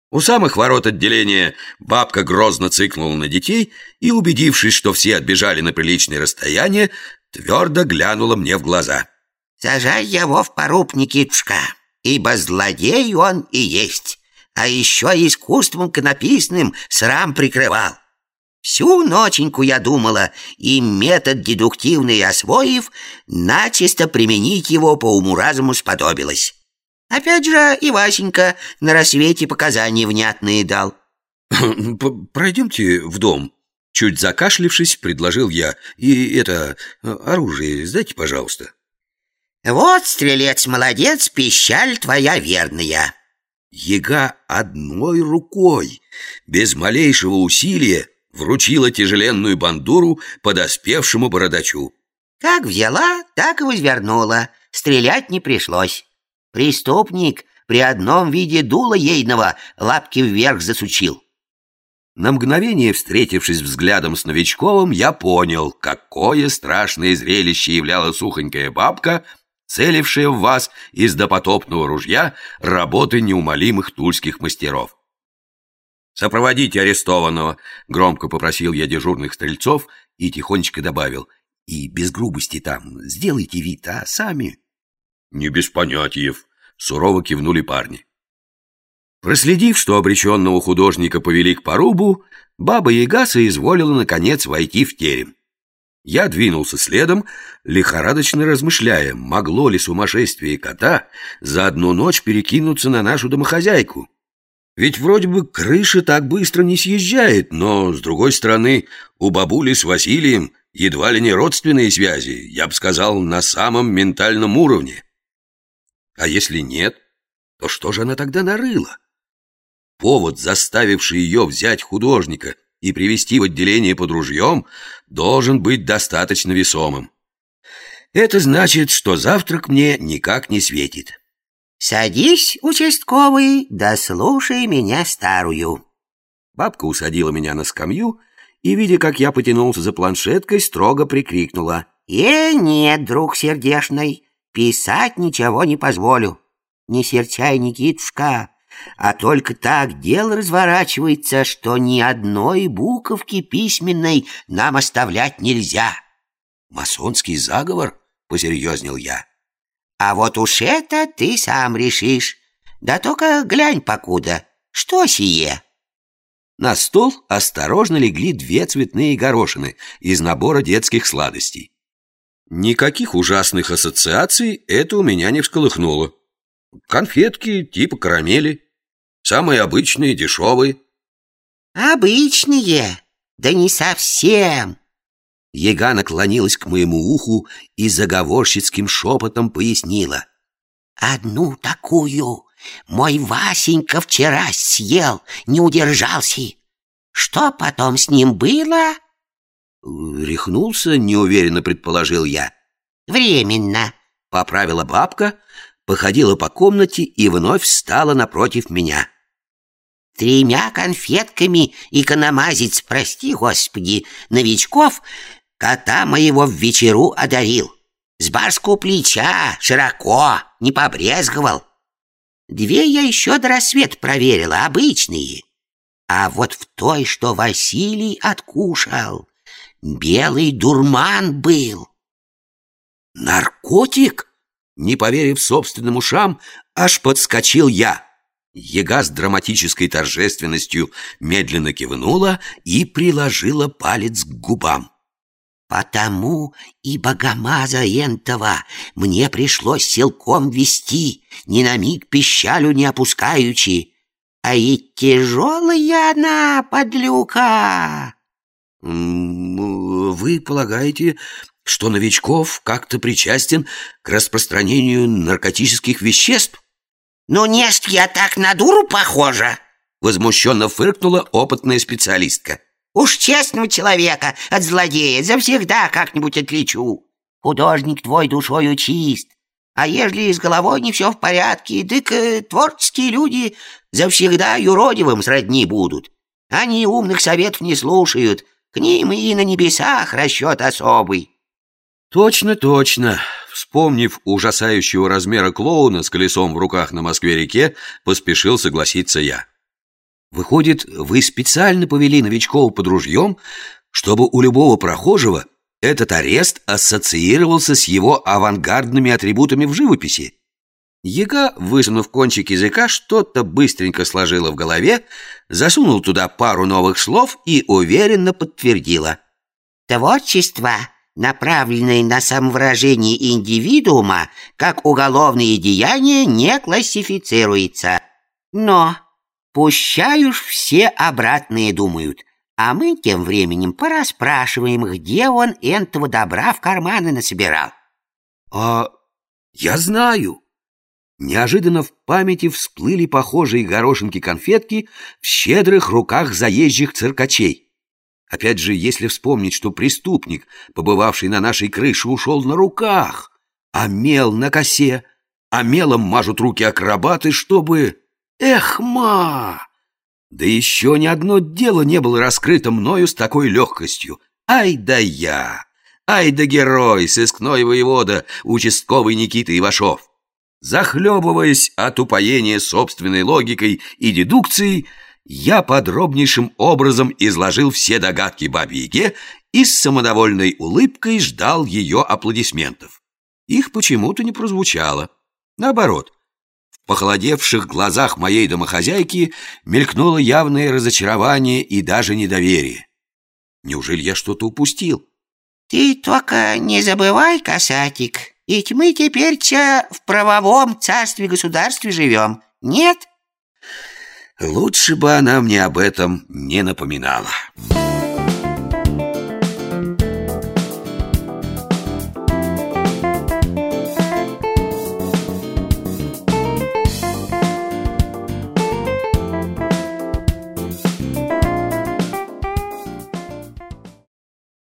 У самых ворот отделения бабка грозно цыкнула на детей и, убедившись, что все отбежали на приличное расстояние, твердо глянула мне в глаза. «Сажай его в поруб, Никитушка, ибо злодей он и есть, а еще искусством конописным срам прикрывал. Всю ноченьку я думала, и метод дедуктивный освоив, начисто применить его по уму-разуму сподобилась. Опять же и Васенька на рассвете показания внятные дал». «Пройдемте в дом», — чуть закашлившись, предложил я. «И оружие сдайте, пожалуйста». «Вот, стрелец-молодец, пищаль твоя верная». Яга одной рукой, без малейшего усилия, вручила тяжеленную бандуру подоспевшему бородачу. Как взяла, так и возвернула. Стрелять не пришлось. Преступник при одном виде дула ейного лапки вверх засучил. На мгновение, встретившись взглядом с Новичковым, я понял, какое страшное зрелище являла сухонькая бабка, целившая в вас из допотопного ружья работы неумолимых тульских мастеров. «Сопроводите арестованного», — громко попросил я дежурных стрельцов и тихонечко добавил. «И без грубости там сделайте вид, а сами...» «Не без понятиев», — сурово кивнули парни. Проследив, что обреченного художника повели к порубу, Баба-Яга соизволила, наконец, войти в терем. Я двинулся следом, лихорадочно размышляя, могло ли сумасшествие кота за одну ночь перекинуться на нашу домохозяйку. Ведь вроде бы крыша так быстро не съезжает, но, с другой стороны, у бабули с Василием едва ли не родственные связи, я бы сказал, на самом ментальном уровне. А если нет, то что же она тогда нарыла? Повод, заставивший ее взять художника и привести в отделение под ружьем, должен быть достаточно весомым. Это значит, что завтрак мне никак не светит. «Садись, участковый, да слушай меня старую». Бабка усадила меня на скамью и, видя, как я потянулся за планшеткой, строго прикрикнула. Нет, друг сердешный, писать ничего не позволю. Не серчай, Никитушка, а только так дело разворачивается, что ни одной буковки письменной нам оставлять нельзя». «Масонский заговор?» — посерьезнел я. «А вот уж это ты сам решишь. Да только глянь покуда, что сие?» На стол осторожно легли 2 цветные горошины из набора детских сладостей. Никаких ужасных ассоциаций это у меня не всколыхнуло. Конфетки типа карамели, самые обычные, дешевые. «Обычные? Да не совсем». Яга наклонилась к моему уху и заговорщицким шепотом пояснила. «Одну такую мой Васенька вчера съел, не удержался. Что потом с ним было?» «Рехнулся», — неуверенно предположил я. «Временно», — поправила бабка, походила по комнате и вновь встала напротив меня. 3 конфетками икономазить, прости господи, новичков, кота моего в вечеру одарил. С барского плеча, широко, не побрезговал. 2 я еще до рассвета проверила, обычные. А вот в той, что Василий откушал, белый дурман был». «Наркотик?» Не поверив собственным ушам, аж подскочил я. Яга с драматической торжественностью медленно кивнула и приложила палец к губам. «Потому и богомаза энтова мне пришлось силком вести, ни на миг пищалю не опускаючи. А и тяжелая она, подлюка». «Вы полагаете, что Новичков как-то причастен к распространению наркотических веществ?» «Ну, нест я так на дуру похожа?» Возмущенно фыркнула опытная специалистка. «Уж честного человека от злодея завсегда как-нибудь отличу. Художник твой душою чист. А ежели с головой не все в порядке, дык творческие люди завсегда юродивым сродни будут. Они умных советов не слушают, к ним и на небесах расчет особый». «Точно, точно». Вспомнив ужасающего размера клоуна с колесом в руках на Москве-реке, поспешил согласиться я. Выходит, вы специально повели новичков под ружьем, чтобы у любого прохожего этот арест ассоциировался с его авангардными атрибутами в живописи? Яга, высунув кончик языка, что-то быстренько сложила в голове, засунул туда пару новых слов и уверенно подтвердила. Творчество, направленное на самовыражение индивидуума, как уголовное деяние, не классифицируется. Но пущай уж все обратные думают, а мы тем временем порасспрашиваем, где он этого добра в карманы насобирал. А я знаю. Неожиданно в памяти всплыли похожие горошинки-конфетки в щедрых руках заезжих циркачей. Опять же, если вспомнить, что преступник, побывавший на нашей крыше, ушел на руках, а мел на косе, а мелом мажут руки акробаты, чтобы... Эх, ма! Да еще ни одно дело не было раскрыто мною с такой легкостью. Ай да я! Ай да герой, сыскной воевода, участковый Никита Ивашов! Захлебываясь от упоения собственной логикой и дедукцией, я подробнейшим образом изложил все догадки Бабе-Яге и с самодовольной улыбкой ждал ее аплодисментов. Их почему-то не прозвучало. Наоборот, в похолодевших глазах моей домохозяйки мелькнуло явное разочарование и даже недоверие. Неужели я что-то упустил? Ты только не забывай, касатик, ведь мы теперь-то в правовом царстве-государстве живем, нет? Лучше бы она мне об этом не напоминала.